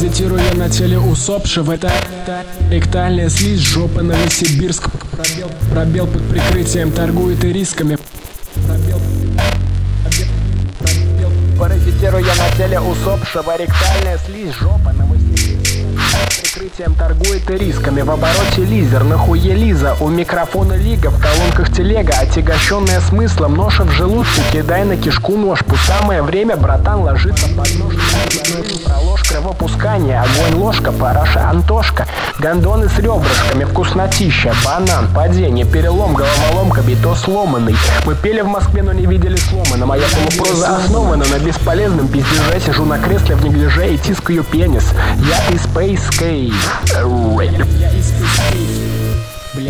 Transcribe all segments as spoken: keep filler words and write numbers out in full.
Паразитируя на теле усопшего, это ректальная слизь, жопа, Новосибирск. Пробел, пробел под прикрытием, торгует и рисками. Пробел, пробел, пробел. Паразитируя на теле усопшего, ректальная слизь, жопа, Новосибирск. Под прикрытием торгует и рисками. В обороте лизер, нахуе лиза. У микрофона лига, в колонках телега, отягощенная смыслом. Ноша в желудке, кидай на кишку ножку. Самое время, братан, ложится под нож. Проложь кровопускание, огонь, ложка, параша, Антошка. Гондоны с ребрышками, вкуснотища, банан, падение, перелом, головоломка, битос сломанный. Мы пели в Москве, но не видели сломана. Моя полупроза основана на бесполезном пиздеже. Сижу на кресле в неглиже и тискаю пенис. Я из Space Cave. Я из Space Cave. Блять.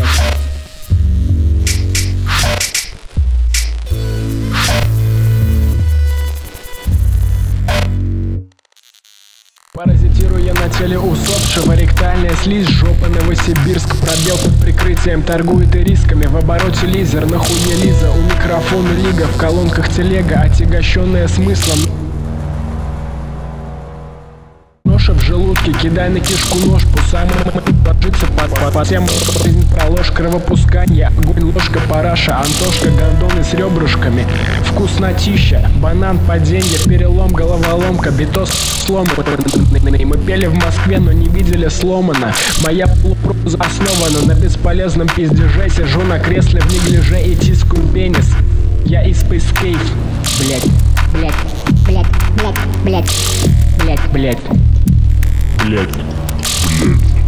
Паразитируя на теле усопшего, ректальная слизь, жопа, Новосибирск. Пробел под прикрытием, торгует и рисками. В обороте лизер, нахуе лиза. У микрофона лига, в колонках телега, отягощенная смыслом. Ноша в желудке, кидай на кишку ножку. Сам ложится под, под, под тем. Проложь кровопускание, огонь, ложка, параша, Антошка, гондоны с ребрышками. Вкуснотища, банан, падение, перелом, головоломка, битос сломанный. Мы пели в Москве, но не видели сломана. Моя полупроза основана на бесполезном пиздеже. Сижу на кресле в неглиже и тискаю пенис. Я из Space Cave. Блять, блять, блять, блять, блять, блять, блять, блять, блять.